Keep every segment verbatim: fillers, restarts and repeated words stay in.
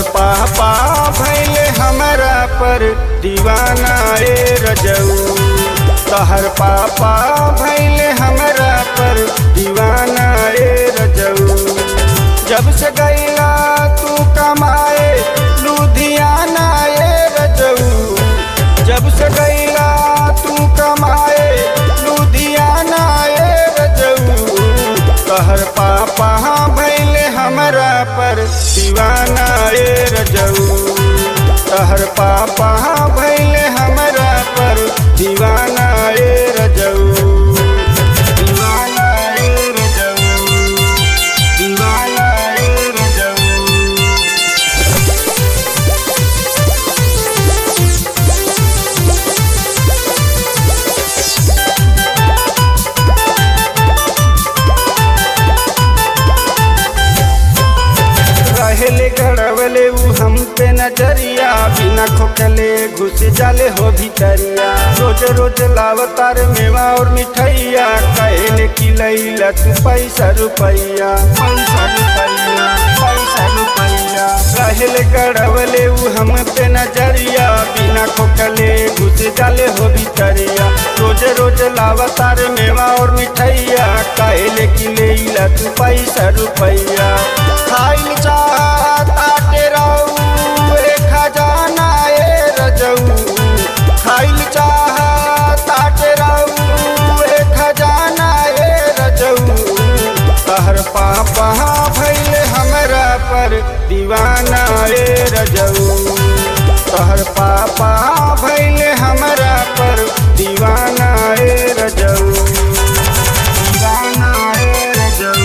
पापा भैले हमरा पर दीवाना ए रजऊ। तोहर पापा भैले हमरा पर दीवाना ए रजऊ। जब से गईला तू कमाए लुधियाना ए रजऊ। जब से गईला तू कमाए लुधियाना ए रजऊ। तोहर पापा भैले हमरा पर दीवाना ए रजऊ। तोहर पापा भैले हमरा पर दीवाना ए रजऊ। दीवाना ए रजऊ। दीवाना ए रजऊ। रहले गड़वले उ हम पे नजरिया, बिना खोखले घुस जाले हो भीतरिया। रोज रोज लावतार मेवा और मिठैया, कहले कि लैला तू पैसा रुपैया। पैसा रुपैया पैसा रुपैया। रहले गड़वले उ हम पे नजरिया, बिना खोखले घुस जाले हो भीतरिया। रोज रोज लावतार मेवा और मिठैया, कहले कि लैला तू पैसा रुपैया। खाइल चाहताटे रहू ए खजाना ए रजऊ। खाइल चाहताटे रहू ए खजाना ए रजऊ। तोहर पापा भैले हमरा पर दीवाना ए रजऊ। तोहर पापा भैले हमरा पर दीवाना ए रजऊ। दीवाना ए रजऊ।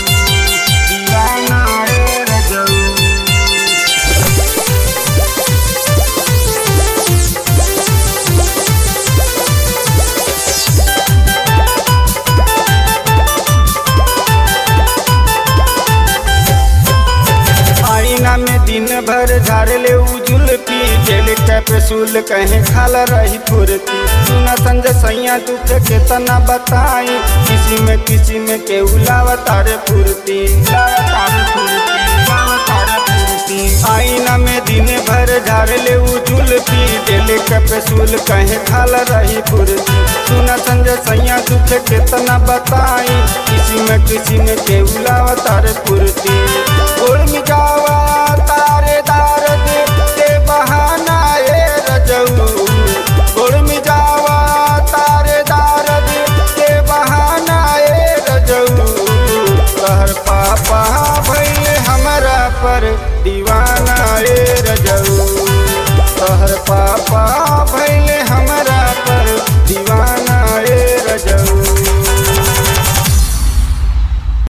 में दिन भर झाड़ले उजुल पी, जेल कैप्सूल कहे खाला रही फुर्ती। सुना संजय सैया दुख के तना बताई, किसी में किसी में के उलावतारे फुर्ती। आईना में दिन भर झाड़ले उजुल पी, जेल कैप्सूल कहे खाला रही फुर्ती। सुना संजय सैया दुख के तना बताई, किसी में किसी में के उलावतारे फुर्ती। उर्मी जावा तारे दारद के बहाना ए रजऊ। उर्मी जावा तारे दारद के बहाना ए रजऊ। तोहर पापा भैले हमरा पर दीवाना ए रजऊ। तोहर पापा